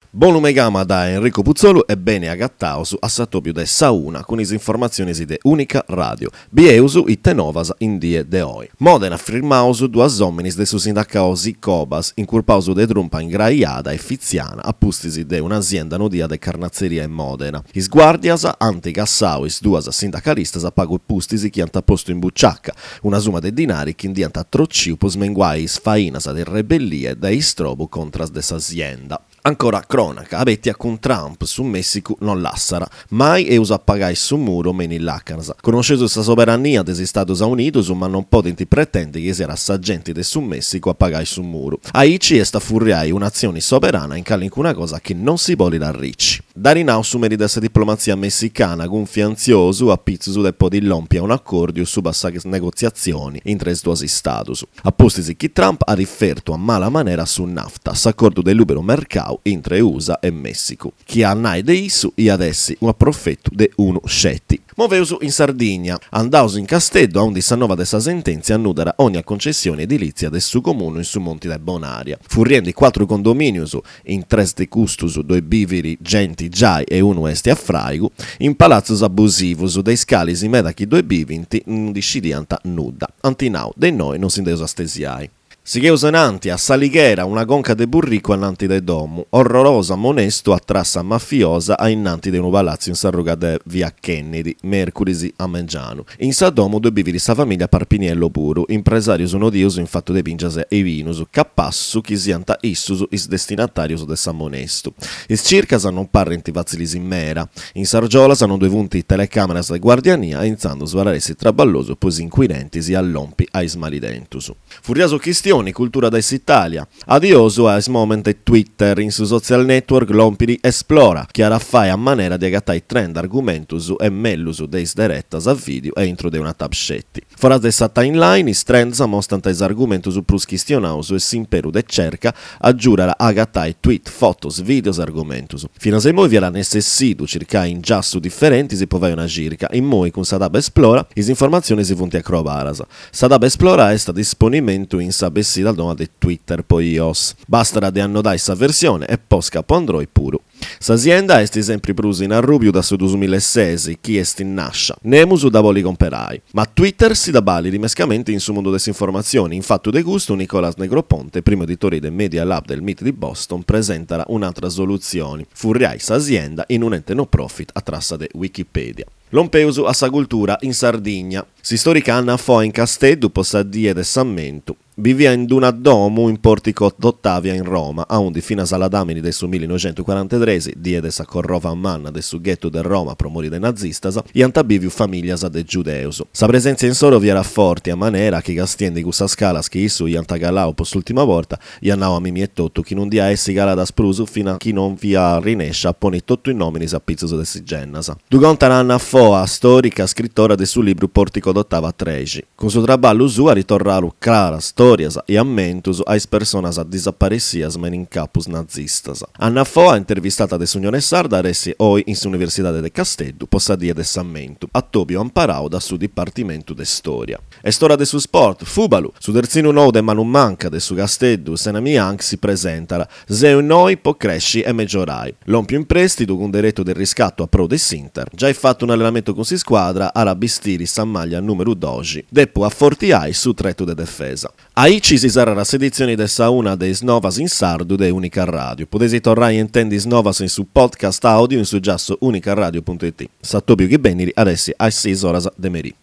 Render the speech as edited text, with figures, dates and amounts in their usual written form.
Buon gama da Enrico Puzzolo e bene agattaosu a Satopio de Sauna con is informazioni de Unica Radio. Bieusu itte novas in die de oi. Modena firmausu duas omines de su sindacaosi Cobas, incurpausu de trumpa ingraiada e fiziana a pustisi de un'azienda nodia de carnazzeria in Modena. Is guardias anticassauis duas sindacalistas a pago pustisi chi anta posto in bucciacca, una summa de dinari chi indianta trociu pos menguai is fainas de rebellie de istrobu contras de s'azienda. Ancora cronaca, abetti con Trump su Messico non l'assara, mai e usa pagai su muro meni l'Arkansas. Conosceto sa soberania degli Stati Uniti, ma non potenti pretendi che sia saggenti de su Messico a pagai su muro. Aici è sta furriai un'azione soberana in una cosa che non si vuole da ricci. Darinau su meri dessa diplomazia messicana gonfianzioso a pizzu de podillompia un accordio su bassate negoziazioni in tre due status. Appostisi che Trump ha riferto a mala maniera su NAFTA, s'accordo del libero mercato entre USA e Messico. Chi ha nai de issu e adesso un approfetto de uno scetti. Moveusu in Sardegna, andausu in Casteddo a un 19 dessa sentenza annudera ogni concessione edilizia del suo comune in su Monti de Bonaria. Furriendi 4 condominius in 3 de custus, 2 biveri, genti giai e uno esti a fraigu, in palazzus abusivus dei scalisi medachi 2 bivinti non discidianta nuda. Antinau de noi non si deus astesiai. Sigheus enanti a Salighera una gonca de burrico annanti de domu, orrorosa monesto a trassa mafiosa a innanti de un palazzo in Sarruga de via Kennedy, Mercurisi a Mengiano. In sa domu due bividi sa famiglia Parpiniello puru, impresarius unodius in fatto de pingias e vinus, capassu chi sianta issus is destinatarius de sa monesto. Is circas non parrenti vazzilis in mera, in Sargiolas hanno 2 punti telecameras de guardiania, inzando svararesi traballoso pos inquirenti si allompi a ismalidentus. Furioso chistione cultura des Italia. Adioso a moment e Twitter in su social network lompidi esplora, chiara fai a manera di agattai trend argumentus e mellus deis direttas a video e intro de una tab scetti. Fora dessa timeline is trends mostrant is argumentus plus questionaus e simperu de cerca a giurare agattai tweet, fotos, videos argumentus. Fino a se moi vi era necessitu circa in giastu differenti si povai una circa, in moi con Sadab Esplora is informazioni si funti a crobaras. Sadab Esplora est a disponimento in sabessi dal nome di Twitter poi iOS. Basta de annodai sa versione e pos capo Android puru. S'azienda est sempre prusa in arrubiu da su 2016, chi est in nascia. Nemusu da voli comperai. Ma Twitter si da bali rimescamente in su mondo des informazioni. In fatto de gusto Nicolas Negroponte, primo editore del Media Lab del MIT di Boston, presentara un'altra soluzione. Furriai s'azienda in un ente no profit a trassa de Wikipedia. Lompeusu a sa cultura in Sardegna. Si storica Anna Fo in Casteddu possa die de Sammentu. Vivia in una domu in portico d'Ottavia in Roma, a un di fino a Saladamini del su 1943, die de sa corrova manna del su ghetto de Roma promori de nazistas, e antabiviu familias de giudeus. Sa presenza in soro vi era forte a manera che gastiendi gussa scalas che issu i antagalau post'ultima volta, e annau a mimi e tottu chi non dia essi gala da sprusu fino a chi non via rinescia poni tottu in nomini sa pizzuso de si gennasa. Dugonta Anna Foa, storica scrittora del suo libro Portico d'Ottava 13. Con suo traballo sua ritorraru clara storias e ammentus ais personas disapparecidas men in capus nazistas. Anna Foa, intervistata de signore Sarda, resti oi in Universidade de Casteddu, possa die de Sammentu, a Tobio Amparau da su Dipartimento de Storia. E storia de su sport, Fubalu, su terzino nou de Manu Manca de su Casteddu, Senami Anc si presentara, Zeu noi po cresci e meggiorai. L'ompiu in prestito con diretto del riscatto a pro de Sinter. Già hai fatto un allenamento con si squadra, Arabistiri San Maglia numero 12. Deppo a Fortiai su tretto de difesa. Aici si sarà la sedizione de una dei novas in sardu de Unica Radio. Potesi tornare in tendi novas in su podcast audio in su giasso unicaradio.it. Sattopiu che beniri adesso a 6 ore de merì.